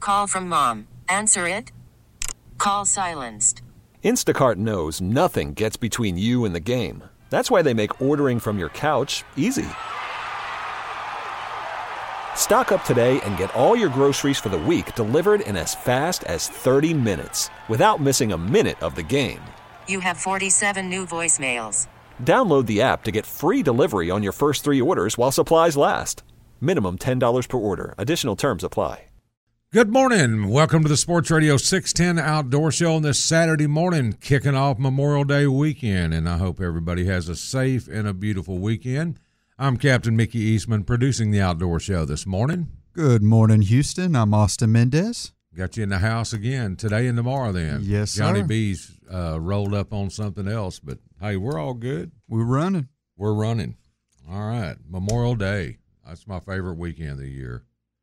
Call from mom. Answer it. Call silenced. Instacart knows nothing gets between you and the game. That's why they make ordering from your couch easy. Stock up today and get all your groceries for the week delivered in as fast as 30 minutes without missing a minute of the game. You have 47 new voicemails. Download the app to get free delivery on your first 3 orders while supplies last. Minimum $10 per order. Additional terms apply. Good morning. Welcome to the Sports Radio 610 Outdoor Show on this Saturday morning, kicking off Memorial Day weekend, and I hope everybody has a safe and a beautiful weekend. I'm Captain Mickey Eastman, producing the Outdoor Show this morning. Good morning, Houston. I'm Austin Mendez. Got you in the house again today and tomorrow then. Yes, sir. Johnny B's rolled up on something else, but hey, we're all good. We're running. We're running. All right. Memorial Day. That's my favorite weekend of the year.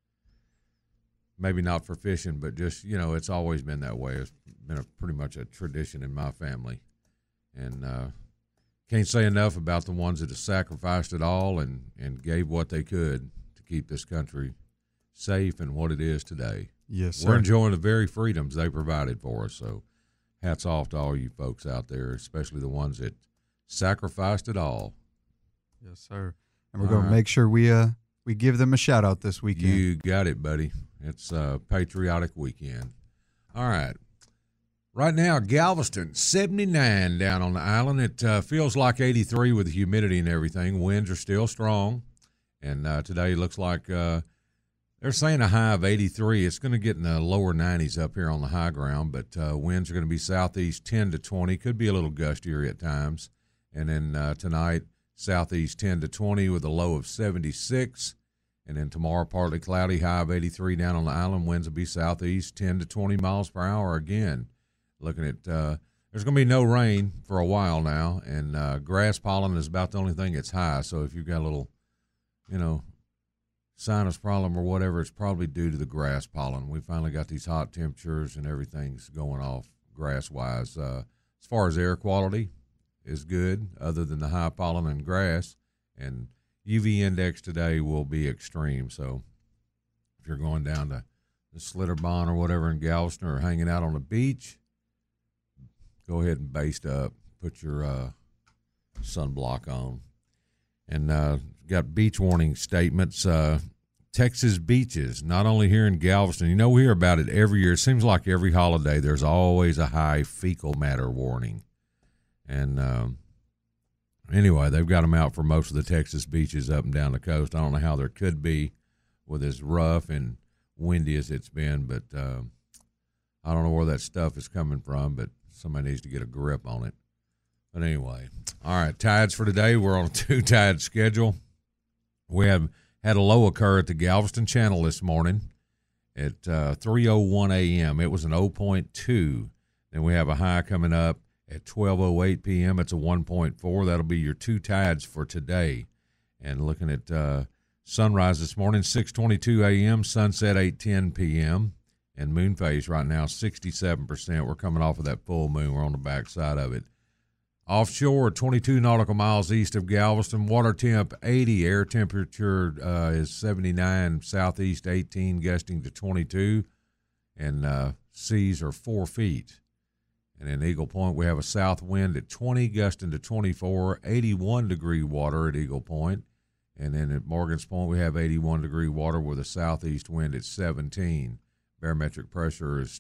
Maybe not for fishing, but just, it's always been that way. It's been pretty much a tradition in my family. And can't say enough about the ones that have sacrificed it all and gave what they could to keep this country safe and what it is today. Yes, sir. We're enjoying the very freedoms they provided for us. So hats off to all you folks out there, especially the ones that sacrificed it all. Yes, sir. And we're going to make sure we give them a shout-out this weekend. You got it, buddy. It's a patriotic weekend. All right. Right now, Galveston, 79 down on the island. It feels like 83 with the humidity and everything. Winds are still strong. And today looks like they're saying a high of 83. It's going to get in the lower 90s up here on the high ground, but winds are going to be southeast 10 to 20. Could be a little gustier at times. And then tonight, southeast 10 to 20 with a low of 76. And then tomorrow, partly cloudy, high of 83 down on the island. Winds will be southeast 10 to 20 miles per hour again. Looking at there's going to be no rain for a while now, and grass pollen is about the only thing that's high. So if you've got a little, sinus problem or whatever, it's probably due to the grass pollen. We finally got these hot temperatures and everything's going off grass-wise. As far as air quality is good, other than the high pollen and grass, and UV index today will be extreme. So if you're going down to the Slitterbahn or whatever in Galveston or hanging out on the beach, go ahead and baste up. Put your sunblock on. And got beach warning statements. Texas beaches, not only here in Galveston. We hear about it every year. It seems like every holiday there's always a high fecal matter warning. And anyway, they've got them out for most of the Texas beaches up and down the coast. I don't know how there could be with as rough and windy as it's been, but I don't know where that stuff is coming from, but somebody needs to get a grip on it. But anyway, all right, tides for today. We're on a 2-tide schedule. We have had a low occur at the Galveston Channel this morning at 3:01 a.m. It was an 0.2. Then we have a high coming up at 12:08 p.m. It's a 1.4. That'll be your 2 tides for today. And looking at sunrise this morning, 6:22 a.m., sunset 8:10 p.m., and moon phase right now 67%. We're coming off of that full moon. We're on the back side of it. Offshore, 22 nautical miles east of Galveston, water temp 80, air temperature is 79, southeast 18, gusting to 22, and seas are 4 feet. And in Eagle Point, we have a south wind at 20, gusting to 24, 81-degree water at Eagle Point. And then at Morgan's Point, we have 81-degree water with a southeast wind at 17. Barometric pressure is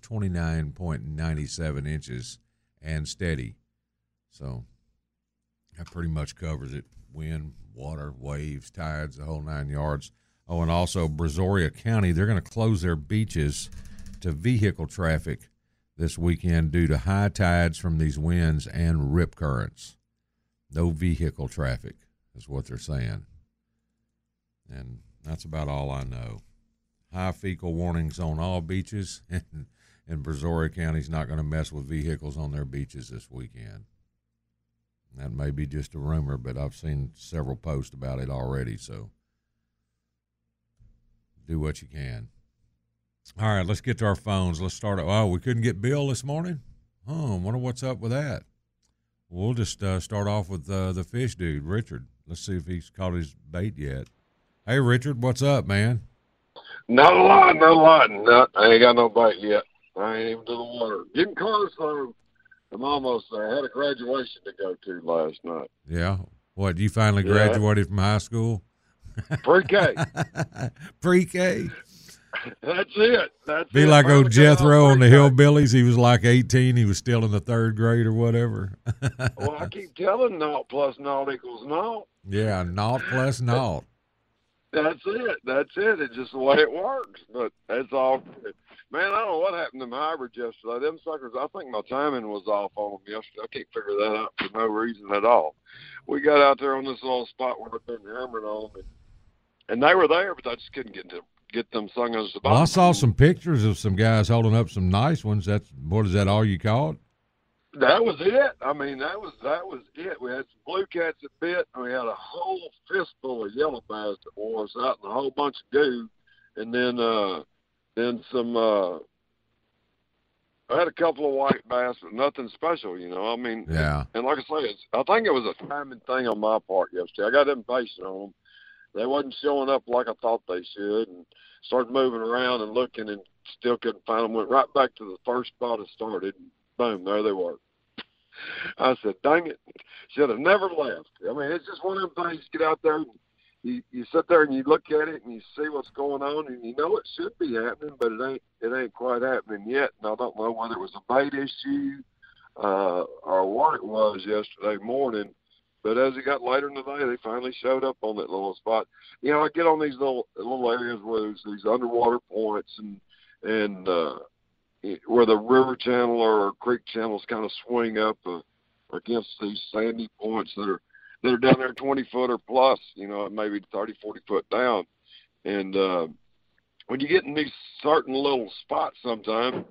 29.97 inches and steady. So that pretty much covers it. Wind, water, waves, tides, the whole 9 yards. Oh, and also Brazoria County, they're going to close their beaches to vehicle traffic this weekend due to high tides from these winds and rip currents. No vehicle traffic is what they're saying. And that's about all I know. High fecal warnings on all beaches, and Brazoria County's not going to mess with vehicles on their beaches this weekend. That may be just a rumor, but I've seen several posts about it already, so do what you can. All right, let's get to our phones. Let's start. Oh, we couldn't get Bill this morning? Oh, I wonder what's up with that. We'll just start off with the fish dude, Richard. Let's see if he's caught his bait yet. Hey, Richard, what's up, man? Not a lot, not a lot. No, I ain't got no bite yet. I ain't even to the water. Getting close, though. I'm almost there. I had a graduation to go to last night. Yeah. What, you finally graduated from high school? Pre-K. Pre-K. That's it. That's Be it. like old Jethro on the pre-K. Hillbillies. He was like 18. He was still in the third grade or whatever. Well, I keep telling naught plus naught equals naught. Yeah, naught plus naught. That's it. That's it. It's just the way it works. But that's all good. Man, I don't know what happened to my hybrid yesterday. Them suckers, I think my timing was off on them yesterday. I can't figure that out for no reason at all. We got out there on this little spot where I've been hammering on, and they were there, but I just couldn't get them sung as the Well, I saw some pictures of some guys holding up some nice ones. What is that all you caught? That was it. I mean, that was it. We had some blue cats that bit, and we had a whole fistful of yellow bass that wore us out and a whole bunch of goo. And then some, I had a couple of white bass, but nothing special, you know. I mean, yeah. And like I say, I think it was a timing thing on my part yesterday. I got impatient on them. They wasn't showing up like I thought they should, and started moving around and looking and still couldn't find them. Went right back to the first spot I started, and boom, there they were. I said, dang it, should have never left. I mean, it's just one of them things, get out there, and you sit there and you look at it and you see what's going on, and you know it should be happening, but it ain't quite happening yet. And I don't know whether it was a bait issue or what it was yesterday morning. But as it got later in the day, they finally showed up on that little spot. You know, I get on these little areas where there's these underwater points and where the river channel or creek channels kind of swing up against these sandy points that are down there 20 foot or plus, you know, maybe 30, 40 foot down. And when you get in these certain little spots sometimes,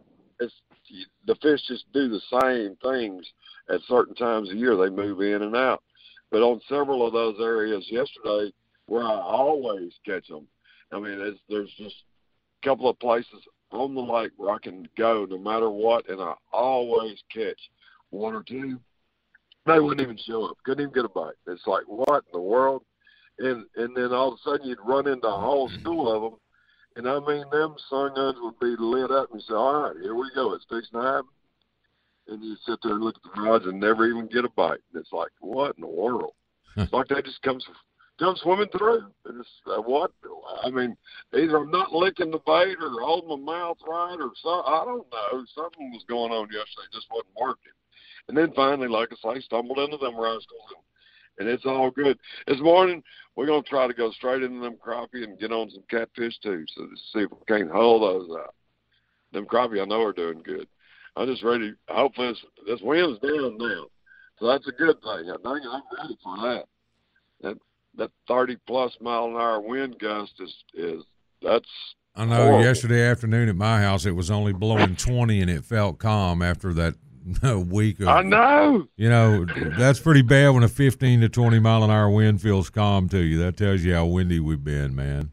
the fish just do the same things at certain times of year. They move in and out. But on several of those areas yesterday where I always catch them, I mean, there's just a couple of places on the lake where I can go no matter what, and I always catch one or two. They wouldn't even show up. Couldn't even get a bite. It's like, what in the world? And then all of a sudden you'd run into a whole school of them, and I mean, them sunguns would be lit up, and you say, all right, here we go. It's fixing to happen. And you sit there and look at the rods and never even get a bite. And it's like, what in the world? It's like they just come swimming through. And it's what? I mean, either I'm not licking the bait or holding my mouth right or something. I don't know. Something was going on yesterday. It just wasn't working. And then finally, like I say, stumbled into them rascals, and it's all good. This morning, we're going to try to go straight into them crappie and get on some catfish too, so to see if we can't hold those out. Them crappie I know are doing good. I'm just ready. Hopefully this wind's down now, so that's a good thing. I think I'm ready for that. That 30-plus mile-an-hour wind gust that's. I know. Horrible. Yesterday afternoon at my house, it was only blowing 20, and it felt calm after that week of. I know. You know, that's pretty bad when a 15 to 20 mile-an-hour wind feels calm to you. That tells you how windy we've been, man.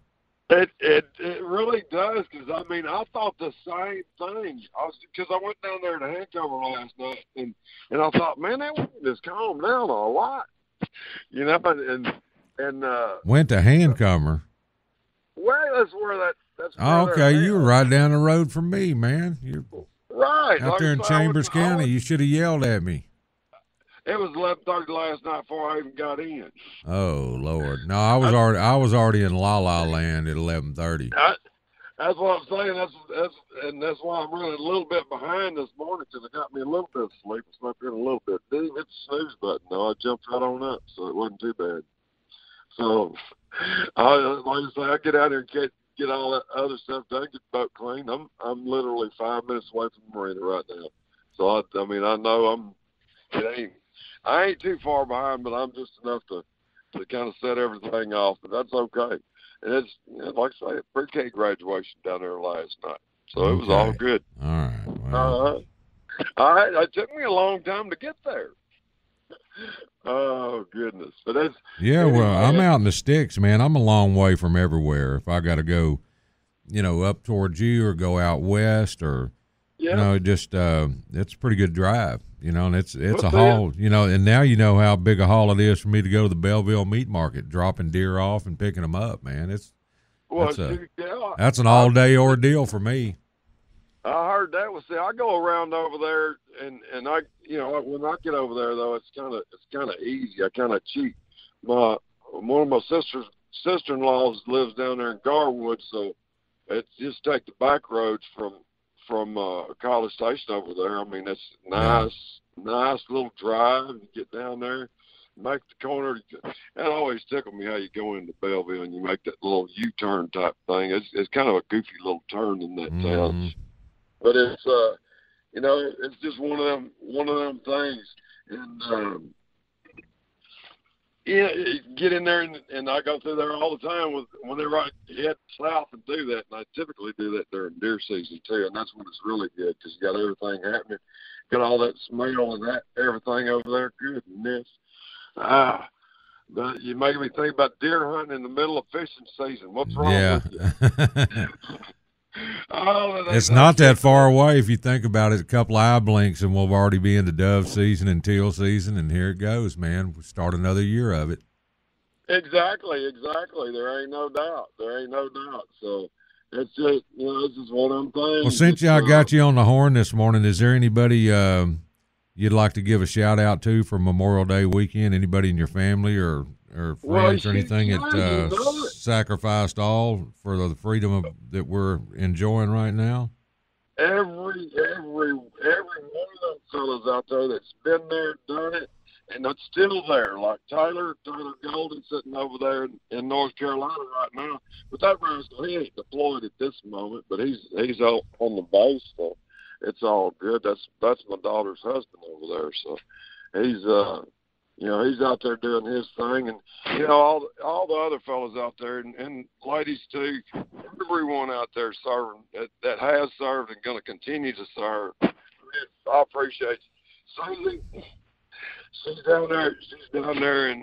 It really does, because, I mean, I thought the same thing. Because I went down there to Handcover last night, and I thought, man, that wind has calmed down a lot. You know, and went to Handcomer. Well, that's where that's where Oh, okay. You were right down the road from me, man. You're right out there in Chambers County. You should have yelled at me. It was 11:30 last night before I even got in. Oh Lord, no! I was already in La La Land at 11:30. That's what I'm saying. That's why I'm running a little bit behind this morning, because it got me a little bit of sleep. I slept in a little bit. Didn't even hit the snooze button. No, I jumped right on up, so it wasn't too bad. So, like I say, I get out here and get all that other stuff done, get the boat cleaned. I'm literally 5 minutes away from the marina right now. So I mean, I know I ain't too far behind, but I'm just enough to kind of set everything off. But that's okay. And it's, like I say, a pre-K graduation down there last night, so it was all good. All right. Well. It took me a long time to get there. Oh goodness! But that's I'm out in the sticks, man. I'm a long way from everywhere. If I got to go, up towards you or go out west or, just it's a pretty good drive. And it's a haul. And now you know how big a haul it is for me to go to the Belleville Meat Market, dropping deer off and picking them up. Man, Well, that's an all-day ordeal for me. I heard that. Well, see, I go around over there, and I, when I get over there though, it's kind of easy. I kind of cheat. One of my sister-in-laws lives down there in Garwood, so it's just take the back roads from College Station over there. I mean, it's nice little drive. You get down there, make the corner. It always tickled me how you go into Belleville and you make that little U-turn type thing. It's kind of a goofy little turn in that town, but it's it's just one of them things. And get in there and I go through there all the time whenever I head south and do that. And I typically do that during deer season too, and that's when it's really good because you got everything happening, got all that smell and that everything over there. Goodness. But you make me think about deer hunting in the middle of fishing season. What's wrong with you? It's not that far away if you think about it. A couple of eye blinks and we'll already be into dove season and teal season, and here it goes, man. We start another year of it. Exactly. There ain't no doubt. So it's just, it's just one of them things. Well, since I got you on the horn this morning, is there anybody you'd like to give a shout out to for Memorial Day weekend? Anybody in your family or friends or anything that sacrificed all for the freedom that we're enjoying right now? Every one of those fellas out there that's been there, done it, and that's still there, like Tyler Golden sitting over there in North Carolina right now. But that rascal, he ain't deployed at this moment, but he's out on the base, so it's all good. That's my daughter's husband over there, so he's he's out there doing his thing, and all the other fellas out there and ladies too, everyone out there serving that has served and going to continue to serve. I appreciate you. Susie, she's down there in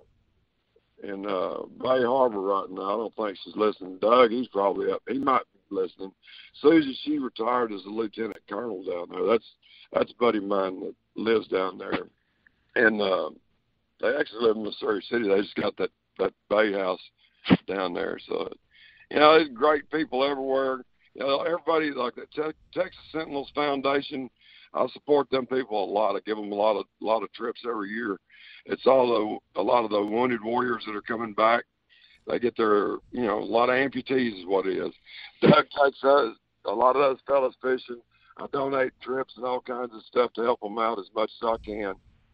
Bay Harbor right now. I don't think she's listening. Doug, he's probably up. He might be listening. Susie, she retired as a lieutenant colonel down there. That's a buddy of mine that lives down there, and they actually live in Missouri City. They just got that Bay House down there. So, there's great people everywhere. Everybody like the Texas Sentinels Foundation. I support them people a lot. I give them a lot of trips every year. It's a lot of the wounded warriors that are coming back. They get their, a lot of amputees is what it is. Doug takes a lot of those fellas fishing. I donate trips and all kinds of stuff to help them out as much as I can.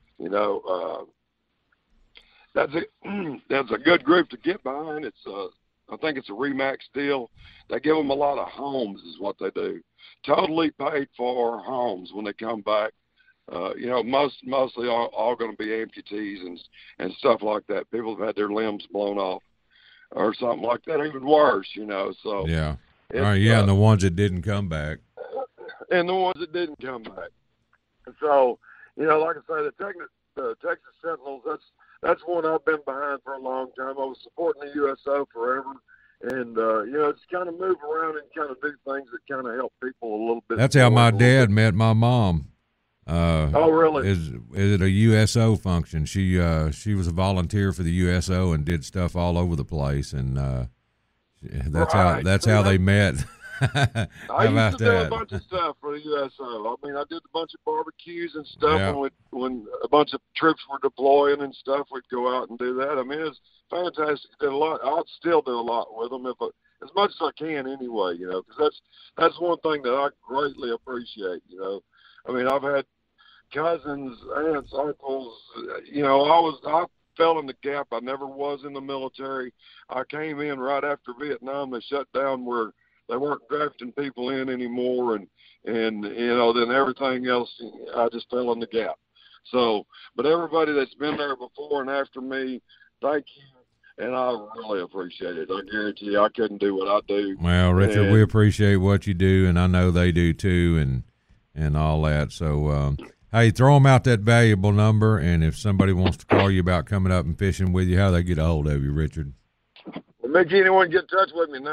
That's a good group to get behind. I think it's a RE/MAX deal. They give them a lot of homes is what they do. Totally paid for homes when they come back. Mostly all going to be amputees and stuff like that. People have had their limbs blown off or something like that, or even worse, So yeah, and the ones that didn't come back. And the ones that didn't come back. So, like I say, the Texas Sentinels, that's one I've been behind for a long time. I was supporting the USO forever. And, just kind of move around and kind of do things that kind of help people a little bit. That's how my dad met my mom. Oh, really? Is it a USO function? She was a volunteer for the USO and did stuff all over the place. And that's how they met. I used to do a bunch of stuff for the USO. I mean, I did a bunch of barbecues and stuff. Yeah. When a bunch of troops were deploying and stuff, we'd go out and do that. I mean, it's fantastic. Did a lot. I'll still do a lot with them as much as I can anyway. Because that's one thing that I greatly appreciate. I mean, I've had cousins, aunts, uncles. I fell in the gap. I never was in the military. I came in right after Vietnam. They shut down where they weren't drafting people in anymore, and then everything else, I just fell in the gap. So, but everybody that's been there before and after me, thank you, and I really appreciate it. I guarantee you, I couldn't do what I do. Well, Richard, we appreciate what you do, and I know they do too, and all that. So, hey, throw them out that valuable number, and if somebody wants to call you about coming up and fishing with you, how they get a hold of you, Richard? Make anyone get in touch with me,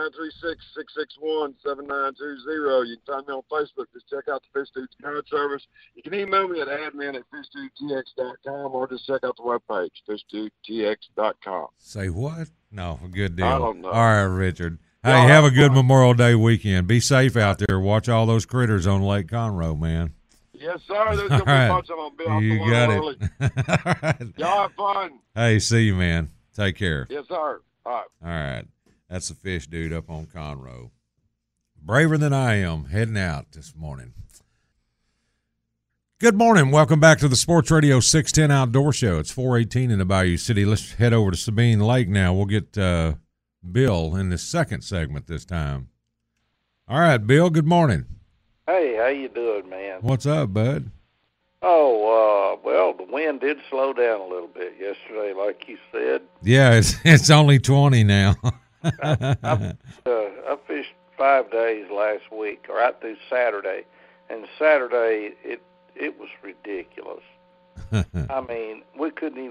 936-661-7920. You can find me on Facebook. Just check out the Fish Dudes Guide Service. You can email me at admin@fishdudetx.com or just check out the webpage, fishdudetx.com. Say what? No, good deal. I don't know. All right, Richard. Hey, have a good Memorial Day weekend. Be safe out there. Watch all those critters on Lake Conroe, man. Yes, sir. There's going to be a bunch of them. Bill. You got early. it. All right. Y'all have fun. Hey, see you, man. Take care. Yes, sir. All right. All right. That's the fish dude up on Conroe. Braver than I am, heading out this morning. Good morning. Welcome back to the Sports Radio 610 Outdoor Show. It's 4:18 in the Bayou City. Let's head over to Sabine Lake now. We'll get Bill in the second segment this time. All right, Bill, good morning. Hey, how you doing, man? What's up, bud? Oh, well, the wind did slow down a little bit yesterday, like you said. Yeah, it's only 20 now. I fished 5 days last week, right through Saturday, and Saturday it was ridiculous. I mean, we couldn't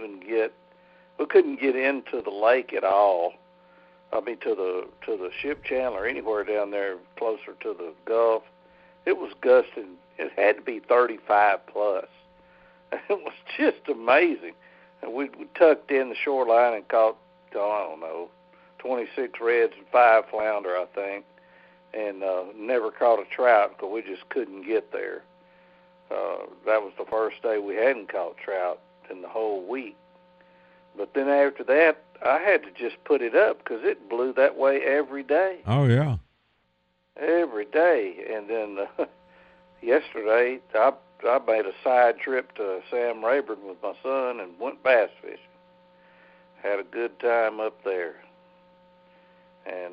get into the lake at all. I mean, to the ship channel or anywhere down there closer to the Gulf. It was gusting. It had to be 35 plus. It was just amazing. And we tucked in the shoreline and caught, I don't know, 26 reds and 5 flounder, I think, and never caught a trout because we just couldn't get there. That was the first day we hadn't caught trout in the whole week. But then after that, I had to just put it up because it blew that way every day. Oh, yeah. Every day. And then yesterday, I made a side trip to Sam Rayburn with my son and went bass fishing. Had a good time up there. And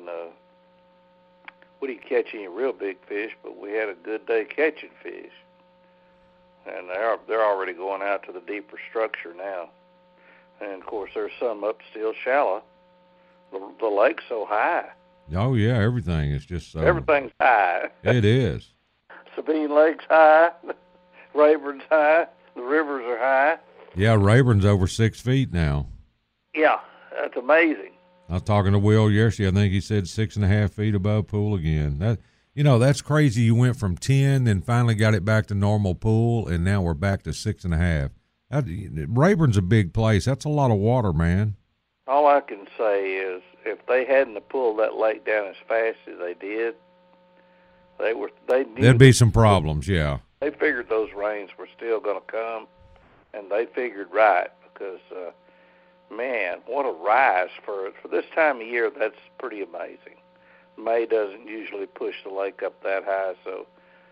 we didn't catch any real big fish, but we had a good day catching fish. And they're already going out to the deeper structure now. And, of course, there's some up still shallow. The lake's so high. Oh, yeah, everything is just so. Everything's high. It is. Sabine Lake's high. Rayburn's high. The rivers are high. Yeah, Rayburn's over 6 feet now. Yeah, that's amazing. I was talking to Will yesterday. I think he said 6.5 feet above pool again. That's crazy. You went from 10, then finally got it back to normal pool, and now we're back to 6.5. Rayburn's a big place. That's a lot of water, man. All I can say is if they hadn't pulled that lake down as fast as they did, there'd be some problems, yeah. They figured those rains were still going to come, and they figured right because, man, what a rise for this time of year. That's pretty amazing. May doesn't usually push the lake up that high, so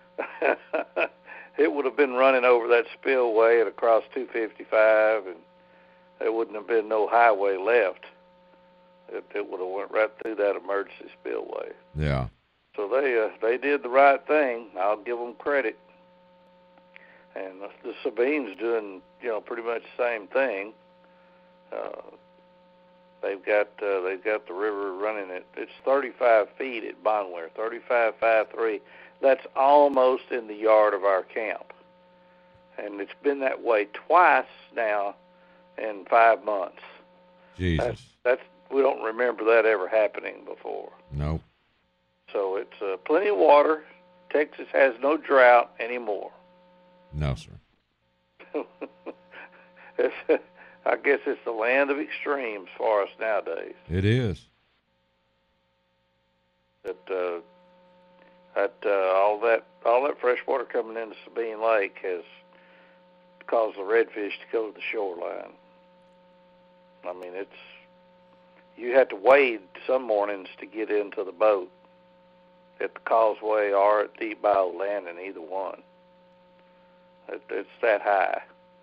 it would have been running over that spillway and across 255, and there wouldn't have been no highway left. It would have went right through that emergency spillway. Yeah. So they did the right thing. I'll give them credit. And the Sabine's doing pretty much the same thing. They've got the river running it's 35 feet at Bonware, 35.53. That's almost in the yard of our camp. And it's been that way twice now in 5 months. Jesus. That's we don't remember that ever happening before. Nope. So it's plenty of water. Texas has no drought anymore. No, sir. I guess it's the land of extremes for us nowadays. It is. All that fresh water coming into Sabine Lake has caused the redfish to go to the shoreline. I mean, you had to wade some mornings to get into the boat at the causeway or at Deep Bayou Landing, either one. It's that high.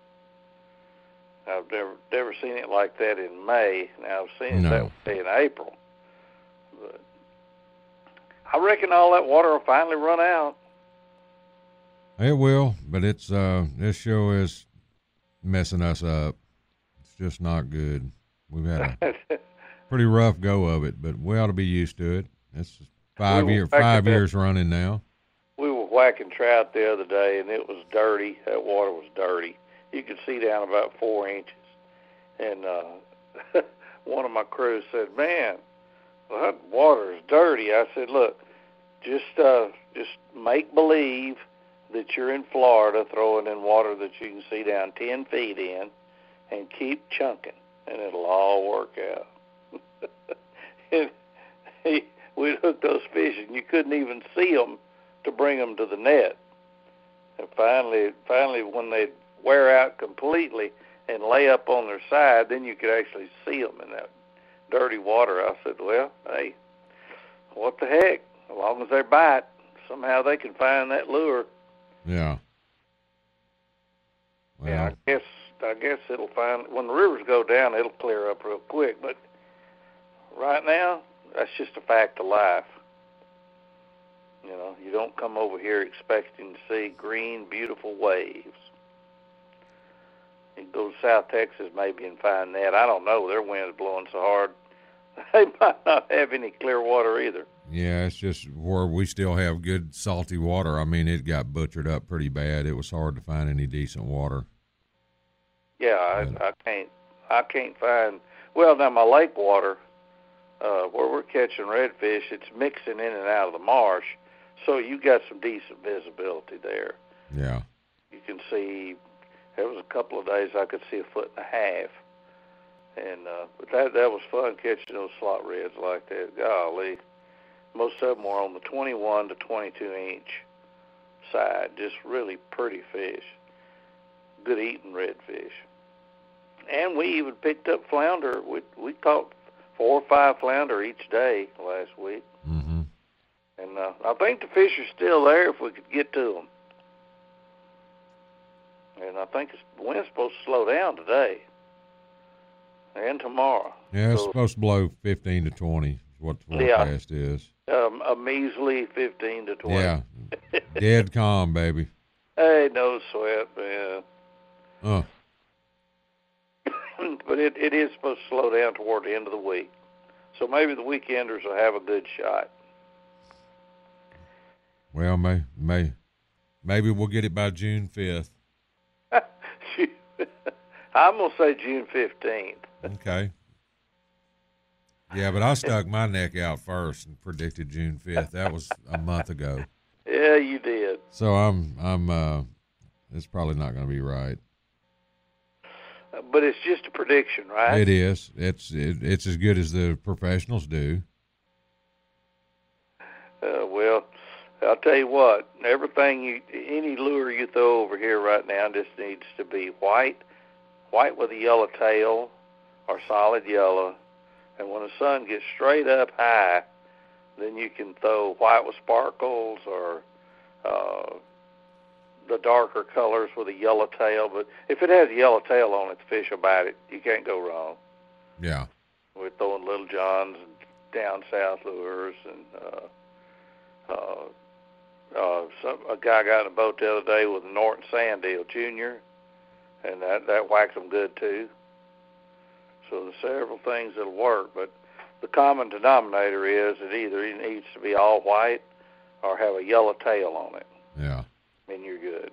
I've never seen it like that in May. Now, I've seen it that way in April. But I reckon all that water will finally run out. It will, but it's this show is messing us up. It's just not good. We've had a pretty rough go of it, but we ought to be used to it. It's 5 years running now. We were whacking trout the other day, and it was dirty. That water was dirty. You could see down about 4 inches. And one of my crews said, "Man, well, that water is dirty." I said, "Look, just make believe that you're in Florida throwing in water that you can see down 10 feet in, and keep chunking, and it'll all work out." And we'd hook those fish, and you couldn't even see them to bring them to the net. And finally, when they'd wear out completely and lay up on their side, then you could actually see them in that dirty water. I said, well, hey, what the heck? As long as they bite, somehow they can find that lure. Yeah. Well, yeah, I guess it'll find, when the rivers go down, it'll clear up real quick. But right now, that's just a fact of life. You know, you don't come over here expecting to see green, beautiful waves. You go to South Texas maybe and find that. I don't know. Their wind's blowing so hard, they might not have any clear water either. Yeah, it's just where we still have good salty water. I mean, it got butchered up pretty bad. It was hard to find any decent water. Yeah, I can't find. Well, now my lake water, where we're catching redfish, it's mixing in and out of the marsh, so you got some decent visibility there. Yeah. You can see. There was a couple of days I could see 1.5 feet, and but that was fun catching those slot reds like that. Golly, most of them were on the 21 to 22 inch side, just really pretty fish, good eating redfish. And we even picked up flounder. We caught 4 or 5 flounder each day last week. Mm-hmm. And I think the fish are still there if we could get to them. And I think the wind's supposed to slow down today and tomorrow. Yeah, it's supposed to blow 15 to 20 is what the forecast is. A measly 15 to 20. Yeah, dead calm, baby. Hey, no sweat, man. But it is supposed to slow down toward the end of the week. So maybe the weekenders will have a good shot. Well, maybe we'll get it by June 5th. I'm going to say June 15th. Okay. Yeah, but I stuck my neck out first and predicted June 5th. That was a month ago. Yeah, you did. So it's probably not going to be right. But it's just a prediction, right? It is. It's as good as the professionals do. Well, I'll tell you what. Any lure you throw over here right now just needs to be white with a yellow tail, or solid yellow. And when the sun gets straight up high, then you can throw white with sparkles or the darker colors with a yellow tail. But if it has a yellow tail on it, the fish will bite it. You can't go wrong. Yeah. We're throwing Little Johns and down south lures, and a guy got in a boat the other day with a Norton Sand Deal Jr., and that whacked them good too. So there's several things that'll work, but the common denominator is it either needs to be all white or have a yellow tail on it. Yeah. And you're good.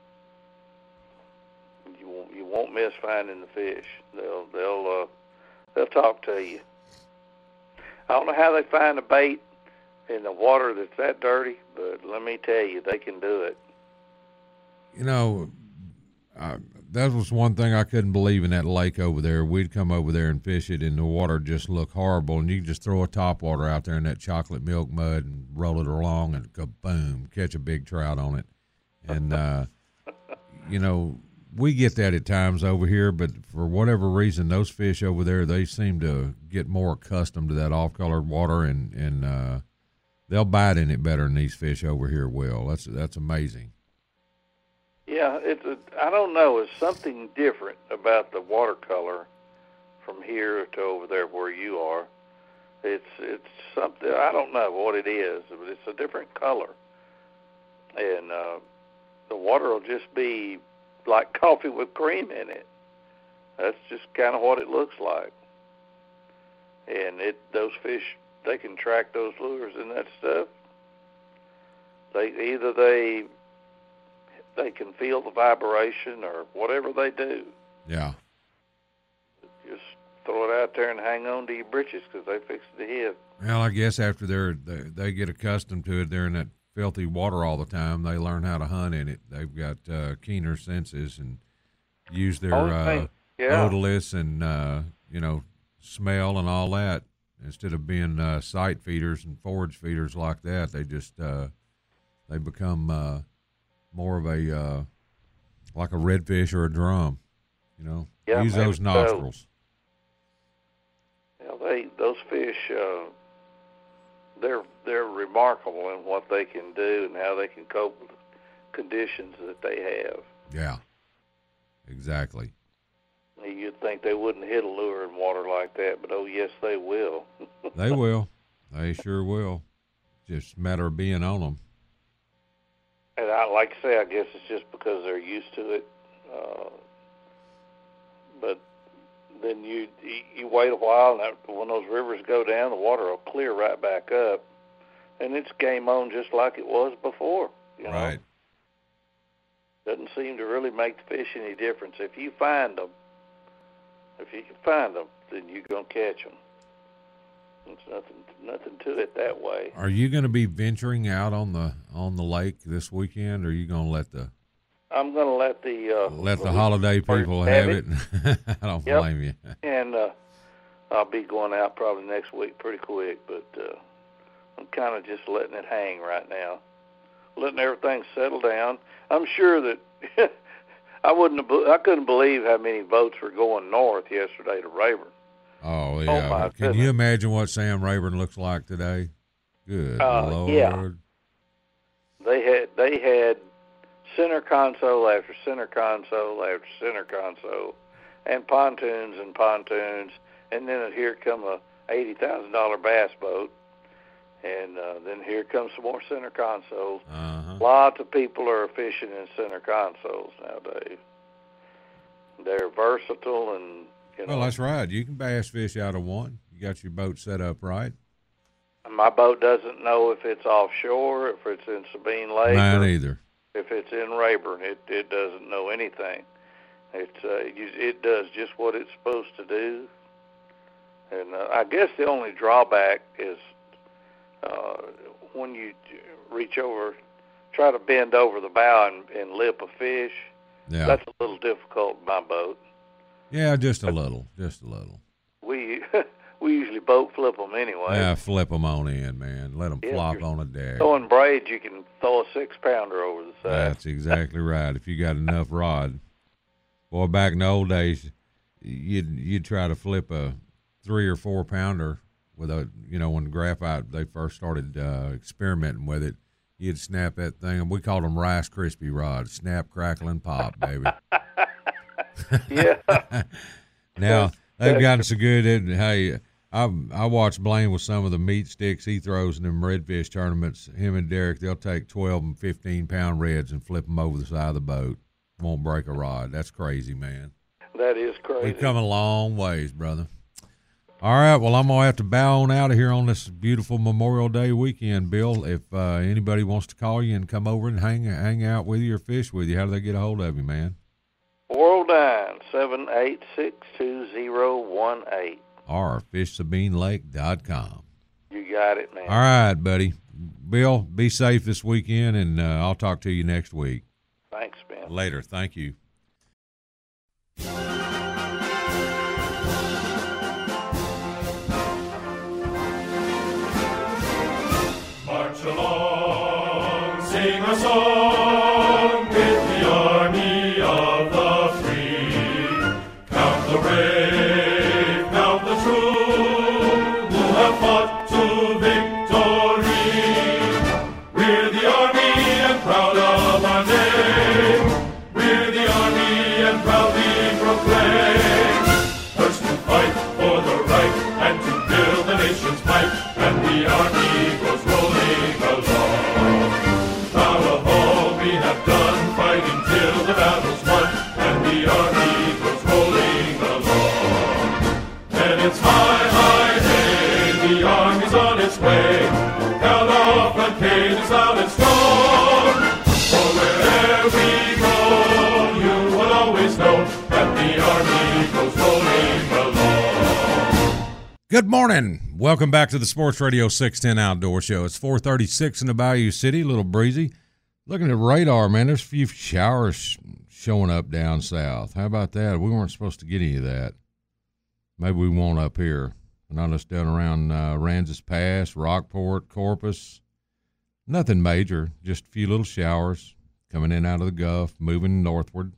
You won't miss finding the fish. They'll talk to you. I don't know how they find the bait in the water that's that dirty, but let me tell you, they can do it. You know, that was one thing I couldn't believe in that lake over there. We'd come over there and fish it, and the water just looked horrible. And you can just throw a topwater out there in that chocolate milk mud and roll it along, and kaboom, catch a big trout on it. And you know, we get that at times over here, but for whatever reason, those fish over there, they seem to get more accustomed to that off-colored water, and they'll bite in it better than these fish over here will. That's amazing. Yeah, I don't know. It's something different about the watercolor from here to over there where you are. It's something, I don't know what it is, but it's a different color. And the water will just be like coffee with cream in it. That's just kind of what it looks like. And those fish, they can track those lures and that stuff. They can feel the vibration or whatever they do. Yeah. Just throw it out there and hang on to your britches because they fix to hit. Well, I guess after they get accustomed to it, they're in that filthy water all the time. They learn how to hunt in it. They've got keener senses and use their odorless and smell and all that. instead of being sight feeders and forage feeders like that, they just they become more of a like a redfish or a drum. Use those nostrils. Those fish, they're remarkable in what they can do and how they can cope with the conditions that they have. Yeah, exactly. You'd think they wouldn't hit a lure in water like that, but oh yes, they will. They will. They sure will. Just a matter of being on them. And like I say, I guess it's just because they're used to it. But then you wait a while, and when those rivers go down, the water will clear right back up, and it's game on just like it was before. Right. Doesn't seem to really make the fish any difference. If you can find them, then you're gonna catch them. There's nothing to it that way. Are you going to be venturing out on the lake this weekend, or are you going to let the? I'm going to let the holiday people have it. I don't blame you. And I'll be going out probably next week pretty quick, but I'm kind of just letting it hang right now, letting everything settle down. I'm sure that I couldn't believe how many boats were going north yesterday to Rayburn. Oh yeah! Can you imagine what Sam Rayburn looks like today? Good Lord! Yeah. They had center console after center console after center console, and pontoons, and then here come a $80,000 bass boat, and then here comes some more center consoles. Lots of people are fishing in center consoles nowadays. They're versatile and. Well, that's right. You can bass fish out of one. You got your boat set up right. My boat doesn't know if it's offshore, if it's in Sabine Lake. Mine either. If it's in Rayburn, it doesn't know anything. It does just what it's supposed to do. And I guess the only drawback is when you reach over, try to bend over the bow and lip a fish. Yeah. That's a little difficult in my boat. Yeah, just a little. We usually boat flip them anyway. Yeah, flip them on in, man. Let them flop on a deck. Throwing braids, you can throw a 6-pounder over the side. That's exactly right. If you got enough rod. Boy, back in the old days, you'd try to flip a 3 or 4 pounder with when graphite they first started experimenting with it. You'd snap that thing, and we called them Rice Krispie rods. Snap, crackle, and pop, baby. Yeah. Now they've gotten so good. Hey, I watched Blaine with some of the meat sticks he throws in them redfish tournaments. Him and Derek, they'll take 12 and 15-pound reds and flip them over the side of the boat. Won't break a rod. That's crazy, man. That is crazy. We've come a long ways, brother. All right, well, I'm going to have to bow on out of here on this beautiful Memorial Day weekend, Bill. If anybody wants to call you and come over and hang out with you or fish with you, how do they get a hold of you, man? 409-786-2018. Or fishsabinelake.com. You got it, man. All right, buddy. Bill, be safe this weekend, and I'll talk to you next week. Thanks, Ben. Later. Thank you. March along, sing a song with the army of the free. Count the brave, count the true, who have fought to victory. We're the army and proud of our name. We're the army and proudly proclaim. First to fight for the right and to build the nation's might, and the army goes rolling along. Proud of all we have done, fighting till the battle's won, and the army goes rolling along. And it's high, high day, the army's on its way. Count off the cages loud and strong. For wherever we go, you will always know that the army goes rolling along. Good morning. Welcome back to the Sports Radio 610 Outdoor Show. It's 4:36 in the Bayou City, a little breezy. Looking at radar, man, there's a few showers showing up down south. How about that? We weren't supposed to get any of that. Maybe we won't up here. And I just down around Ranzas Pass, Rockport, Corpus. Nothing major, just a few little showers coming in out of the Gulf, moving northward.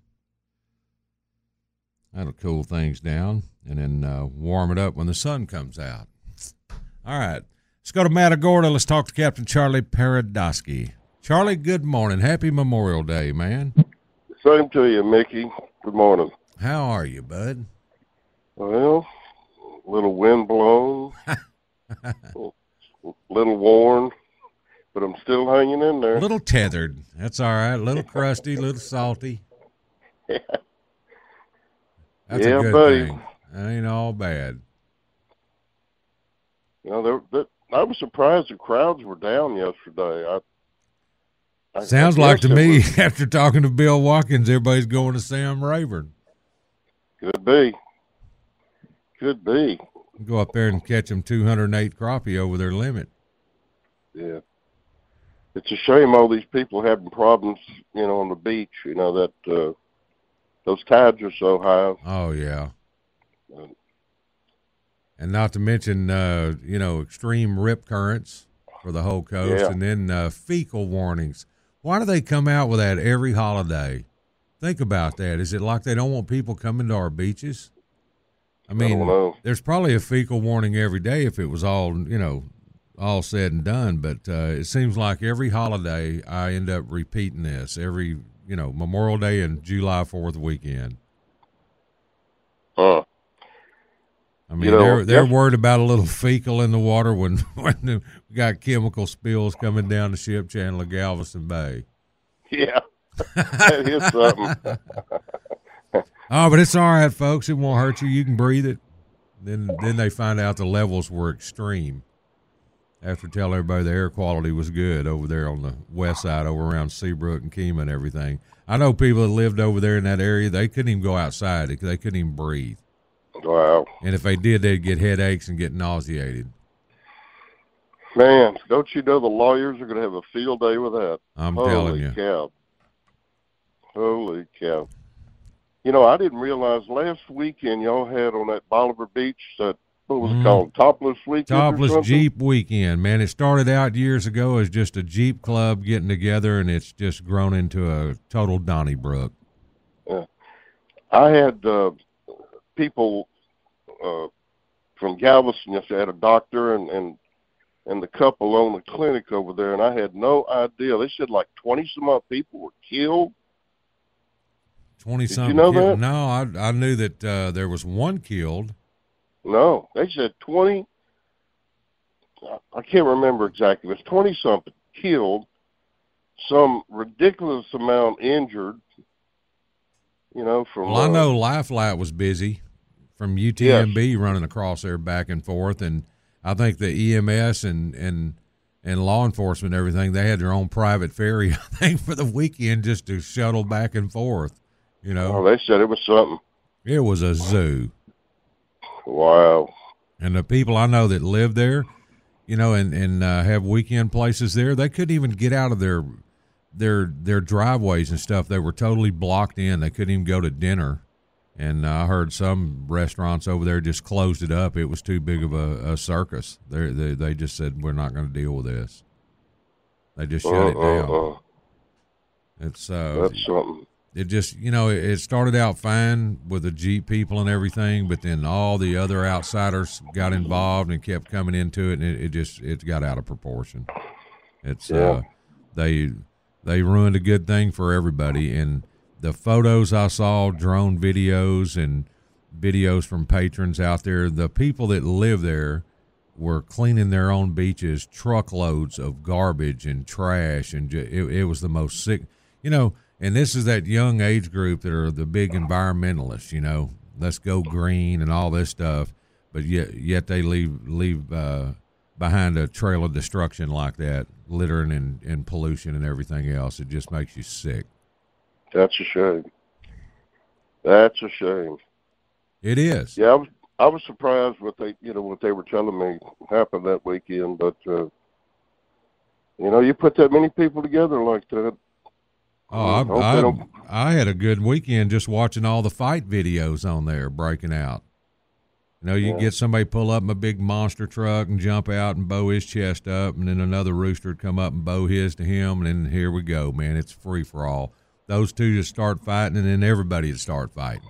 That'll cool things down and then warm it up when the sun comes out. All right, let's go to Matagorda. Let's talk to Captain Charlie Paradosky. Charlie, good morning. Happy Memorial Day, man. Same to you, Mickey. Good morning. How are you, bud? Well, a little wind blown, a little worn, but I'm still hanging in there. A little tethered. That's all right. A little crusty, a little salty. Yeah. That's a good buddy. thing. That ain't all bad. You know, I was surprised the crowds were down yesterday. Sounds like to me, after talking to Bill Watkins, everybody's going to Sam Rayburn. Could be. Could be. Go up there and catch them 208 crappie over their limit. Yeah. It's a shame all these people having problems, you know, on the beach, you know, that those tides are so high. Oh, yeah. And not to mention, you know, extreme rip currents for the whole coast, Yeah. and then fecal warnings. Why do they come out with that every holiday? Think about that. Is it like they don't want people coming to our beaches? I mean, don't know. there's probably a fecal warning every day if it was all, you know, all said and done. But it seems like every holiday I end up repeating this every, you know, Memorial Day and July 4th weekend. Huh. I mean, You know, they're worried about a little fecal in the water when we got chemical spills coming down the ship channel of Galveston Bay. Yeah. That is something. Oh, but it's all right, folks. It won't hurt you. You can breathe it. Then they find out the levels were extreme. After telling everybody the air quality was good over there on the west side, over around Seabrook and Kemah and everything. I know people that lived over there in that area, they couldn't even go outside. They couldn't even breathe. Wow. And if they did, they'd get headaches and get nauseated. Man, don't you know the lawyers are going to have a field day with that? I'm telling you. Holy cow. Holy cow. You know, I didn't realize last weekend y'all had on that Bolivar Beach that, what was it called, Topless Weekend or Topless something? Jeep Weekend, man. It started out years ago as just a Jeep club getting together, and it's just grown into a total Donnybrook. Yeah. I had people from Galveston yesterday. I had a doctor and the couple owned the clinic over there, and I had no idea. They said like 20-some-odd people were killed. 20-something. Did you know that? No, I knew that there was one killed. No, they said 20. I can't remember exactly. It was 20-something killed, some ridiculous amount injured. You know, from. Well, I know Life Light was busy from UTMB running across there back and forth, and I think the EMS and law enforcement and everything, they had their own private ferry, I think, for the weekend just to shuttle back and forth. You know, Oh, they said it was something. it was a zoo. Wow. And the people I know that live there, you know, and have weekend places there, they couldn't even get out of their driveways and stuff. They were totally blocked in. They couldn't even go to dinner. And I heard some restaurants over there just closed it up. It was too big of a circus. They just said, we're not going to deal with this. They just shut it down. It's That's something. it just, you know, it started out fine with the Jeep people and everything, but then all the other outsiders got involved and kept coming into it, and it got out of proportion. It's they ruined a good thing for everybody. And the photos I saw, drone videos and videos from patrons out there, the people that live there were cleaning their own beaches, truckloads of garbage and trash, and it was the most sick, you know. And this is that young age group that are the big environmentalists, you know, let's go green and all this stuff. But yet they leave behind a trail of destruction like that, littering and pollution and everything else. It just makes you sick. That's a shame. That's a shame. It is. Yeah, I was surprised what they were telling me happened that weekend. But you know, you put that many people together like that. Oh, I had a good weekend just watching all the fight videos on there breaking out. You know, you get somebody pull up in a big monster truck and jump out and bow his chest up, and then another rooster would come up and bow his to him, and then here we go, man. It's free for all. Those two just start fighting, and then everybody would start fighting.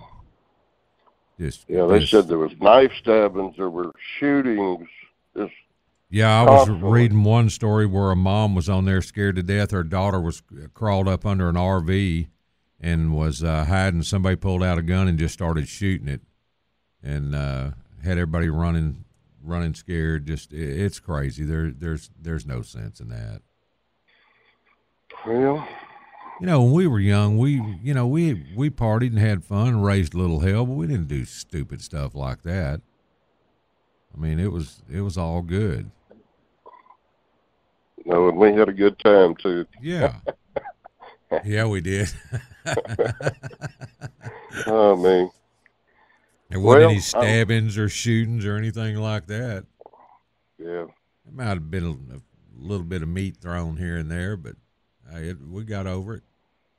They said there was knife stabbings, there were shootings. Yeah, I was reading one story where a mom was on there scared to death. Her daughter was crawled up under an RV and was hiding. Somebody pulled out a gun and just started shooting it, and had everybody running scared. Just it's crazy. There's no sense in that. Well, you know, when we were young, we partied and had fun and raised a little hell, but we didn't do stupid stuff like that. I mean, it was all good. No, and we had a good time too. Yeah. Yeah, we did. Oh, man. There wasn't any stabbings or shootings or anything like that. Yeah. There might have been a little bit of meat thrown here and there, but we got over it.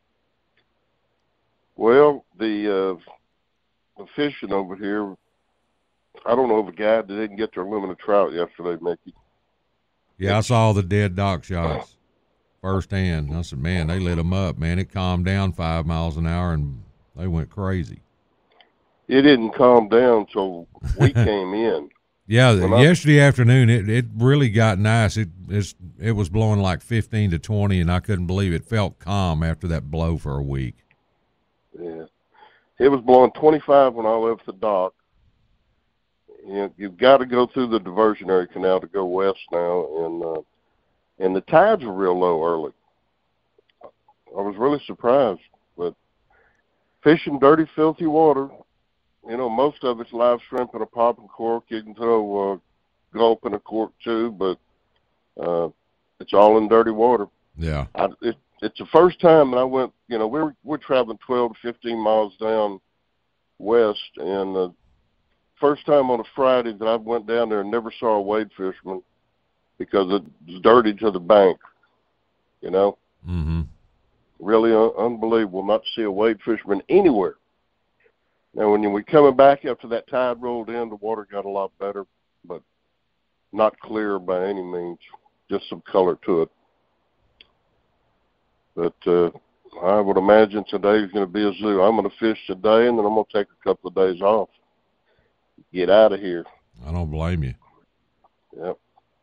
Well, the fishing over here, I don't know of a guy that didn't get their limit of trout yesterday, Mickey. Yeah, I saw the dead dock shots firsthand. I said, man, they lit them up, man. It calmed down 5 miles an hour, and they went crazy. It didn't calm down till we came in. Yeah, yesterday afternoon, it really got nice. It was blowing like 15 to 20, and I couldn't believe it. Felt calm after that blow for a week. Yeah. It was blowing 25 when I left the dock. You've got to go through the diversionary canal to go west now, and the tides were real low early. I was really surprised, but fishing dirty, filthy water. You know, most of it's live shrimp and a popping cork. You can throw a gulp and a cork too, but it's all in dirty water. Yeah. It's the first time that I went. You know, we're traveling 12 to 15 miles down west, and the first time on a Friday that I went down there and never saw a wade fisherman because it was dirty to the bank. You know. Mm-hmm. Really unbelievable not to see a wade fisherman anywhere. Now, when we coming back after that tide rolled in, the water got a lot better, but not clear by any means, just some color to it. But I would imagine today's going to be a zoo. I'm going to fish today, and then I'm going to take a couple of days off. Get out of here. I don't blame you. Yep.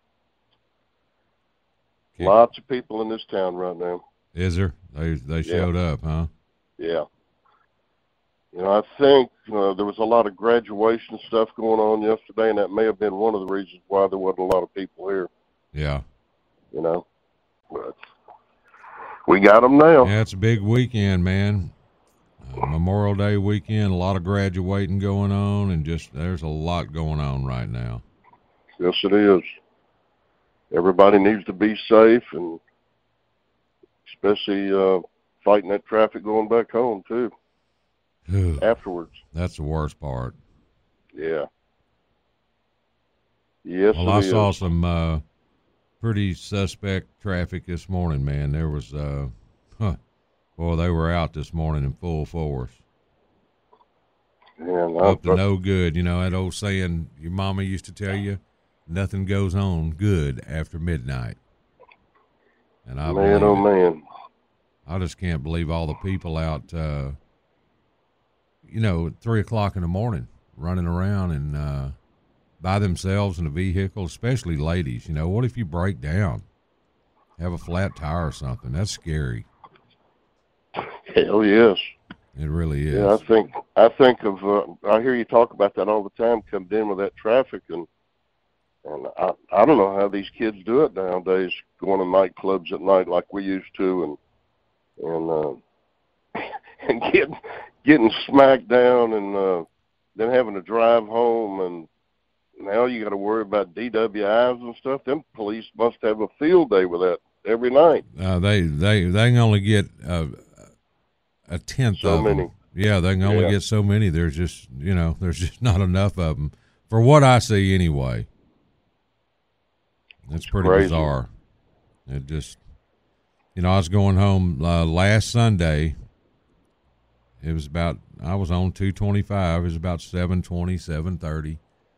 Okay. Lots of people in this town right now. Is there? They showed up, huh? Yeah. You know, I think there was a lot of graduation stuff going on yesterday, and that may have been one of the reasons why there wasn't a lot of people here. Yeah. You know, but we got them now. Yeah, it's a big weekend, man. Memorial Day weekend, a lot of graduating going on, and just there's a lot going on right now. Yes, it is. Everybody needs to be safe, and especially fighting that traffic going back home, too. Afterwards. That's the worst part. Yeah. Yes, well, I saw some pretty suspect traffic this morning, man. There was, boy, they were out this morning in full force. Yeah, up to no good. You know, that old saying your mama used to tell you, nothing goes on good after midnight. And I I just can't believe all the people out, you know, at 3 o'clock in the morning running around and by themselves in a vehicle, especially ladies. You know, what if you break down, have a flat tire or something? That's scary. Hell yes. It really is. Yeah, I think of I hear you talk about that all the time, coming in with that traffic, and I don't know how these kids do it nowadays, going to nightclubs at night like we used to, and getting smacked down, and then having to drive home, and now you got to worry about DWIs and stuff. Them police must have a field day with that every night. They can only get a tenth so of many. them. Yeah, they can only get so many. There's just not enough of them for what I see anyway. It's pretty bizarre. It just, I was going home last Sunday. It was I was on 225. It was about 7:20, 7:30.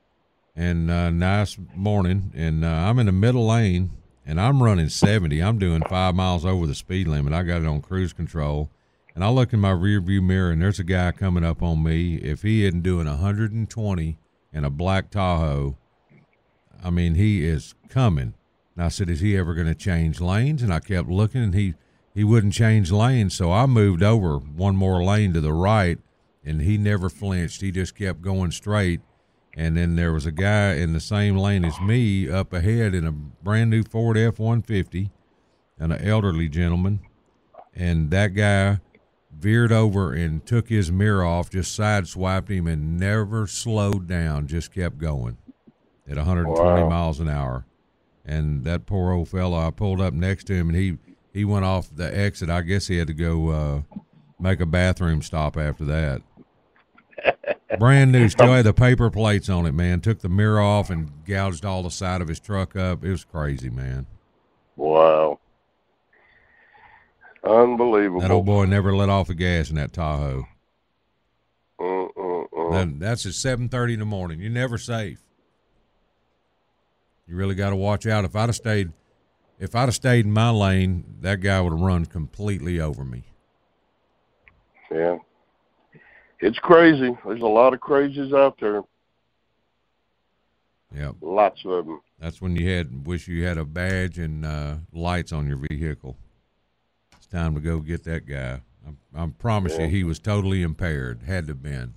and nice morning, and I'm in the middle lane, and I'm running 70. I'm doing 5 miles over the speed limit. I got it on cruise control, and I look in my rearview mirror, and there's a guy coming up on me. If he isn't doing 120 in a black Tahoe, I mean, he is coming. And I said, is he ever going to change lanes? And I kept looking, and he wouldn't change lanes, so I moved over one more lane to the right, and he never flinched. He just kept going straight. And then there was a guy in the same lane as me up ahead in a brand-new Ford F-150, and an elderly gentleman, and that guy veered over and took his mirror off, just sideswiped him, and never slowed down, just kept going at 120 miles an hour. And that poor old fellow, I pulled up next to him, and he went off the exit. I guess he had to go make a bathroom stop after that. Brand new, still had the paper plates on it, man. Took the mirror off and gouged all the side of his truck up. It was crazy, man. Wow. Unbelievable. That old boy never let off the gas in that Tahoe. That's at 7:30 in the morning. You're never safe. You really got to watch out. If I'd have stayed in my lane, that guy would have run completely over me. Yeah. It's crazy. There's a lot of crazies out there. Yep. Lots of them. That's when wish you had a badge and lights on your vehicle. It's time to go get that guy. I promise you, he was totally impaired. Had to have been.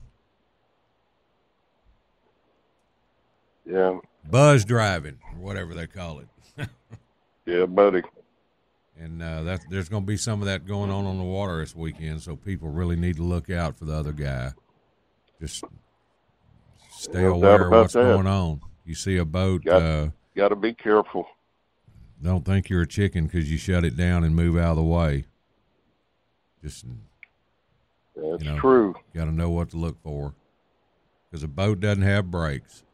Yeah. Buzz driving, or whatever they call it. Yeah, buddy. And there's going to be some of that going on the water this weekend, so people really need to look out for the other guy. Just stay aware of what's going on. You see a boat. Got to be careful. Don't think you're a chicken because you shut it down and move out of the way. Just That's true. Got to know what to look for, because a boat doesn't have brakes.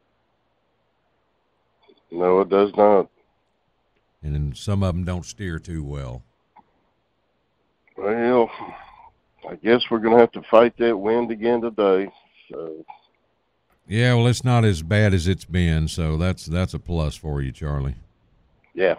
No, it does not. And then some of them don't steer too well. Well, I guess we're going to have to fight that wind again today. So. Yeah, well, it's not as bad as it's been, so that's a plus for you, Charlie. Yeah.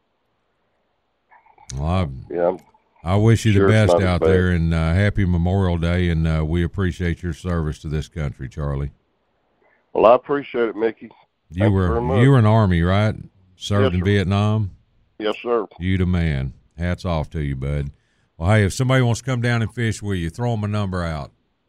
Well, I wish you the best out there, and happy Memorial Day, and we appreciate your service to this country, Charlie. Well, I appreciate it, Mickey. You were in Army, right? Served in Vietnam? Yes, sir. You the man. Hats off to you, bud. Well, hey, if somebody wants to come down and fish with you, throw them a number out.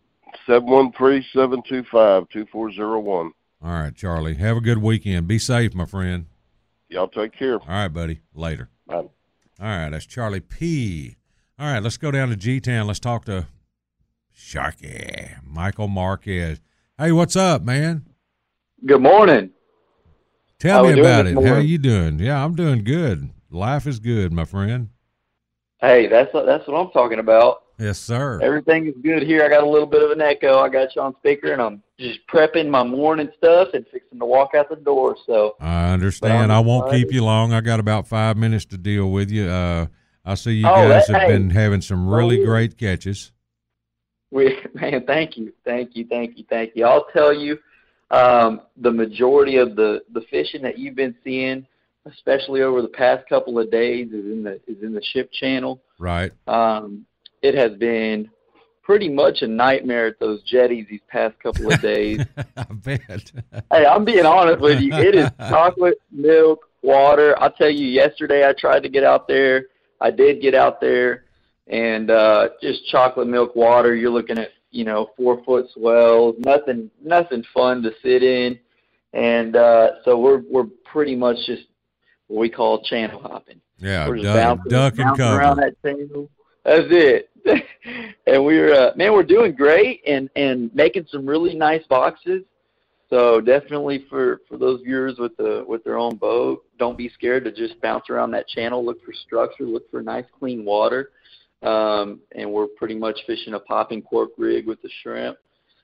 713-725-2401. All right, Charlie. Have a good weekend. Be safe, my friend. Y'all take care. All right, buddy. Later. Bye. All right, that's Charlie P. All right, let's go down to G-Town. Let's talk to Sharky, Michael Marquez. Hey, what's up, man? Good morning. Tell me about it. How you doing? Yeah, I'm doing good. Life is good, my friend. Hey, that's what I'm talking about. Yes, sir. Everything is good here. I got a little bit of an echo. I got you on speaker, and I'm just prepping my morning stuff and fixing to walk out the door. So I understand. I won't keep you long. I got about 5 minutes to deal with you. I see you guys have been having some really great catches. Man, thank you. I'll tell you, the majority of the fishing that you've been seeing, especially over the past couple of days, is in the ship channel. Right. It has been pretty much a nightmare at those jetties these past couple of days. I bet. Hey, I'm being honest with you. It is chocolate, milk, water. I'll tell you, yesterday I tried to get out there. I did get out there, and just chocolate, milk, water. You're looking at 4-foot swells, nothing fun to sit in, and so we're pretty much just what we call channel hopping. Yeah, we're just duck and cover around that channel. That's it. And we're doing great and making some really nice boxes. So definitely for those viewers with their own boat, don't be scared to just bounce around that channel. Look for structure. Look for nice clean water. And we're pretty much fishing a popping cork rig with the shrimp.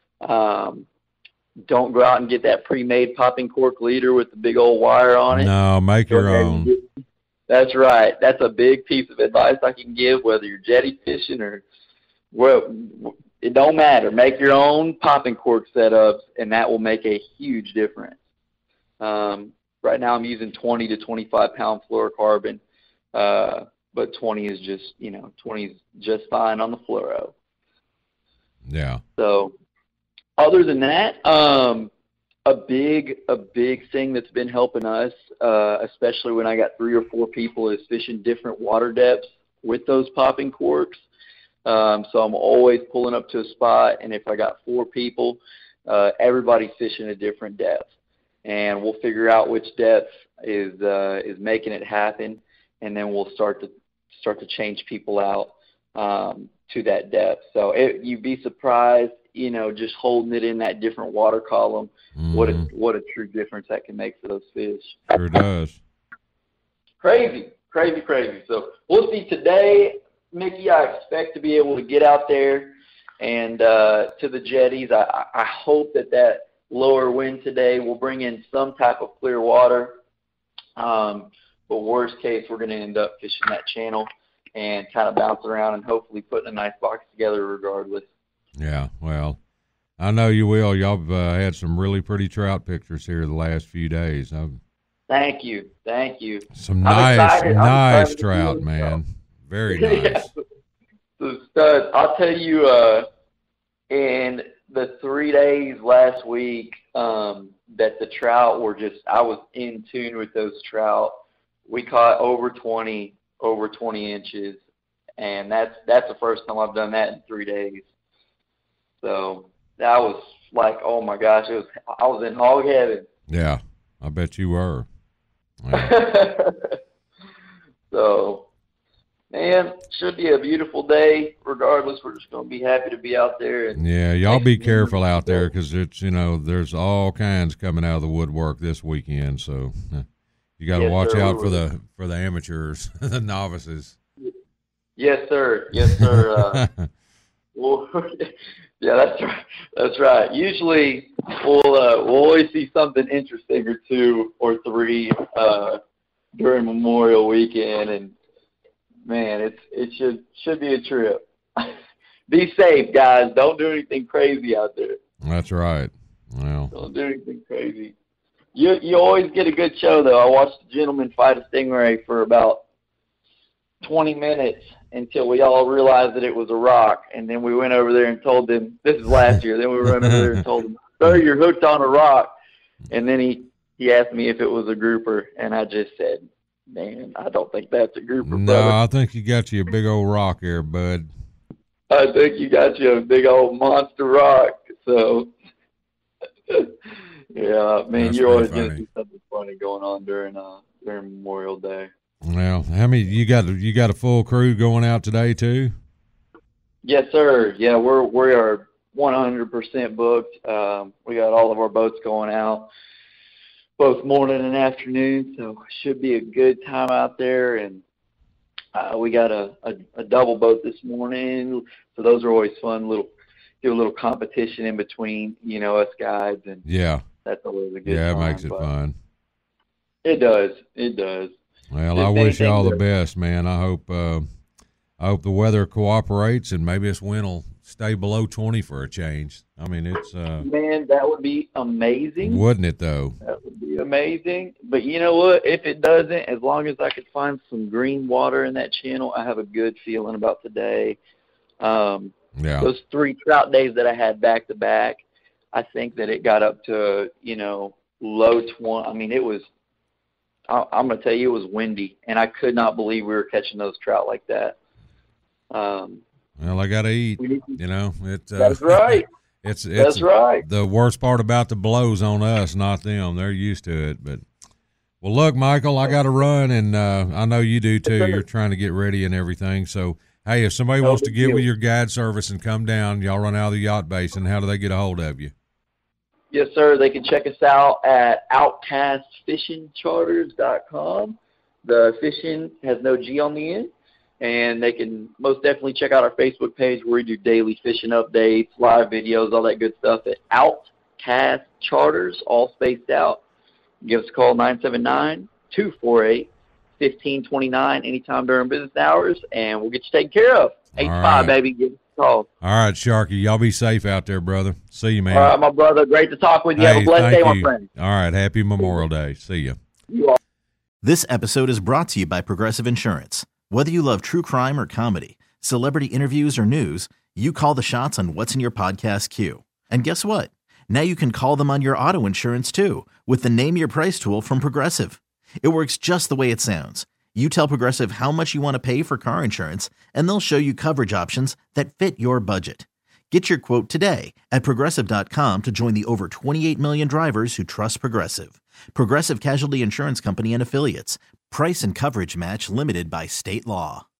Don't go out and get that pre-made popping cork leader with the big old wire on it. No, make your own. That's right. That's a big piece of advice I can give, whether you're jetty fishing or it don't matter. Make your own popping cork setups, and that will make a huge difference. Right now I'm using 20 to 25 pound fluorocarbon, but 20 is just, 20 is just fine on the fluoro. Yeah. So other than that, a big thing that's been helping us, especially when I got 3 or 4 people, is fishing different water depths with those popping corks. So I'm always pulling up to a spot, and if I got 4 people, everybody's fishing a different depth, and we'll figure out which depth is making it happen, and then we'll start to change people out to that depth. So you'd be surprised, just holding it in that different water column, what a true difference that can make for those fish. Sure does. Crazy. So we'll see today, Mickey. I expect to be able to get out there and to the jetties. I hope that lower wind today will bring in some type of clear water. But worst case, we're going to end up fishing that channel and kind of bounce around and hopefully putting a nice box together regardless. Yeah, well, I know you will. Y'all have had some really pretty trout pictures here the last few days. Thank you. Some nice trout, man. Very nice. Yeah. The studs. I'll tell you, in the 3 days last week, that the trout were I was in tune with those trout. We caught over 20 inches, and that's the first time I've done that in 3 days. So that was like, oh my gosh, I was in hog heaven. Yeah, I bet you were. Yeah. So, man, should be a beautiful day. Regardless, we're just going to be happy to be out there. And yeah, y'all be careful out there because it's there's all kinds coming out of the woodwork this weekend. So you got to watch out for the amateurs, the novices. Yes, sir. Well, yeah, that's right. Usually, we'll always see something interesting or 2 or 3 during Memorial Weekend, and man, it should be a trip. Be safe, guys. Don't do anything crazy out there. That's right. Well, don't do anything crazy. You always get a good show, though. I watched a gentleman fight a stingray for about 20 minutes until we all realized that it was a rock, and then we went over there and told them, this is last year, then we went over there and told him, sir, you're hooked on a rock. And then he asked me if it was a grouper, and I just said, man, I don't think that's a grouper, no, brother. I think you got you a big old rock there, bud. I think you got you a big old monster rock. So, yeah, man, That's you're always funny. going to see something funny going on during Memorial Day. Well, how many you got a full crew going out today too? Yes, sir. Yeah, we are 100% booked. We got all of our boats going out both morning and afternoon, so should be a good time out there. And we got a double boat this morning, so those are always fun. Do a little competition in between, us guides, and Yeah. that's always a good Yeah, it time, makes it fun. It does. Well, I wish you all the best, man. I hope the weather cooperates and maybe this wind will stay below 20 for a change. I mean, it's Man, that would be amazing. Wouldn't it though? That would be amazing. But you know what? If it doesn't, as long as I could find some green water in that channel, I have a good feeling about today. Yeah. Those 3 trout days that I had back to back, I think that it got up to, low 20. I mean, I'm going to tell you, it was windy, and I could not believe we were catching those trout like that. Well, I got to eat, That's right. That's right. The worst part about the blows on us, not them. They're used to it. But, well, look, Michael, I got to run, and I know you do too. You're trying to get ready and everything. So, hey, if somebody wants to get with your guide service and come down, y'all run out of the yacht basin, how do they get a hold of you? Yes, sir. They can check us out at outcastfishingcharters.com. The fishing has no G on the end. And they can most definitely check out our Facebook page where we do daily fishing updates, live videos, all that good stuff at Outcast Charters, all spaced out. Give us a call, 979-248-1529, anytime during business hours, and we'll get you taken care of. 8-5, baby. Give us a call. All right, Sharky. Y'all be safe out there, brother. See you, man. All right, my brother. Great to talk with you. Have a blessed day, my friend. All right. Happy Memorial Day. See you. This episode is brought to you by Progressive Insurance. Whether you love true crime or comedy, celebrity interviews or news, you call the shots on what's in your podcast queue. And guess what? Now you can call them on your auto insurance too with the Name Your Price tool from Progressive. It works just the way it sounds. You tell Progressive how much you want to pay for car insurance, and they'll show you coverage options that fit your budget. Get your quote today at Progressive.com to join the over 28 million drivers who trust Progressive. Progressive Casualty Insurance Company and Affiliates. Price and coverage match limited by state law.